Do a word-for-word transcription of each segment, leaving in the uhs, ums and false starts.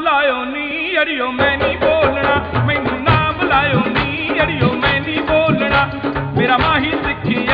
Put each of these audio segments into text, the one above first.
बुलायो नी अड़ियो मैं नहीं बोलना, मैनू ना बुलायो नी अड़ियो मैं नहीं बोलना, मेरा माही सिखिया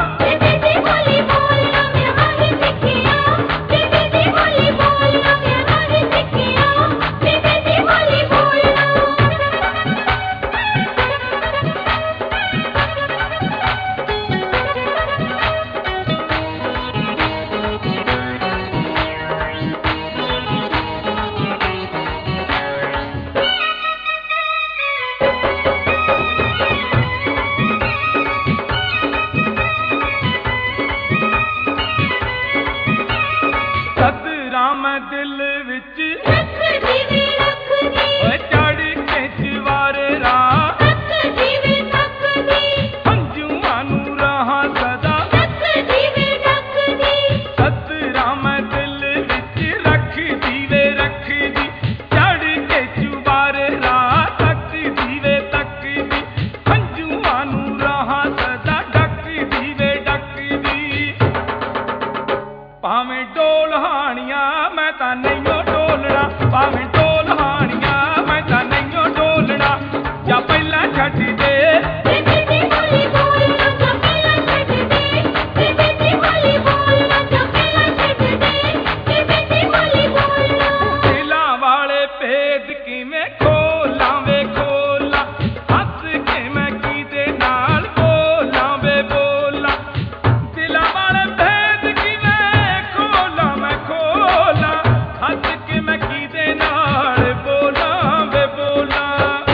मैं दिल विच चढ़ के चवारे राह हंजुआं नू रहा सदा सतरा मैं दिल विच रख दीवे रख दी चढ़ के चवारे राह तक दीवे तक दी हंजुआं नू रहा सदा डक दीवे डक दी भावें डोल हानियां मैं तां नहीं डोलना, भावें डोल हानियां मैं तां नहीं डोलना, जा पहला छड्ड दे दिलां वाले भेद किवें खोलां वे खोलां, हस के मैं कीदे नाल बोलां वे बोलां, दिलां वाले भेद किवें खोलां मैं खोलां, हस के मैं कीदे नाल बोलां वे बोलां,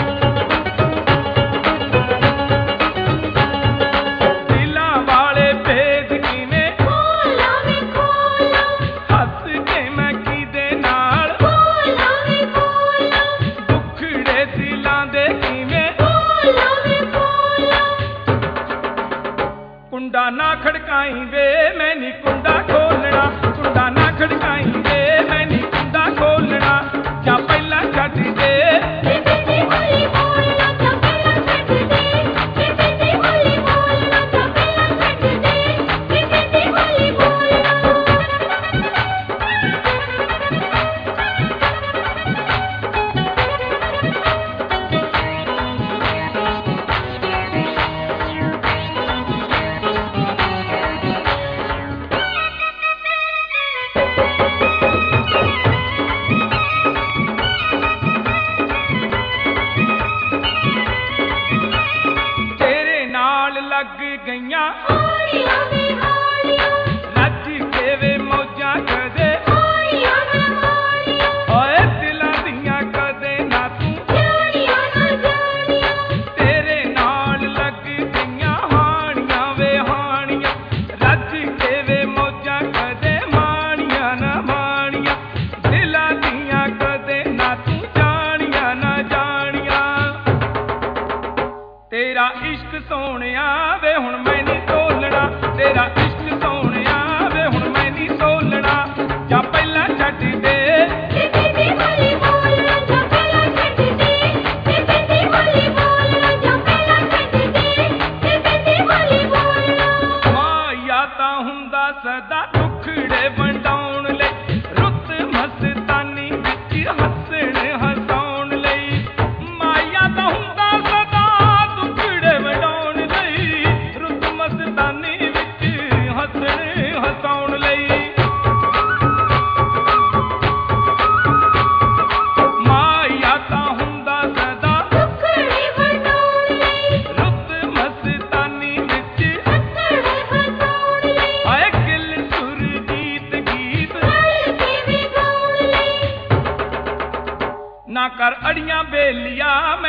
दिलां वाले भेद किवें खोलां वे खोलां, हस के मैं कीदे नाल बोलां वे बोलां, दुखड़े दिलां दे किवें खोलां वे खोलां, कुंडा ना खड़काई वे मैं नी कुंडा खोलना, कुंडा ना खड़काई वे मैं नी कुंडा खोलना, जा पहला छड्ड दे तेरे नाल लग गईयां रज के वे मौजां कदे ओए दिलां दियां कदे ना तू तेरे नाल लग गईयां हानियां वे हानियां रज के वे मौजां कदे माणियां ना माणियां, दिलां दियां कदे ना तू जानियां ना जानियां, तेरा इश्क सोहणिया वे हुण मैं नहीं तोलना, तेरा इश्क सोहणिया वे हुण मैं नहीं तोलना, जा पहला छड्ड दे माया तां हुंदा सदा दुखड़े वंडाउण लई, रुत मस्तानी विच हसण हसाउण लई, माया तां हुंदा सदा दुखड़े वंडाउण लई, रुत मस्तानी विच हसण हसाउण लई, माया तां हुंदा सदा दुखड़े वंडाउण लई, रुत मस्तानी विच हसण हसाउण लई, आए गिल सुर गीत गीत ना कर अड़ियां बेलिया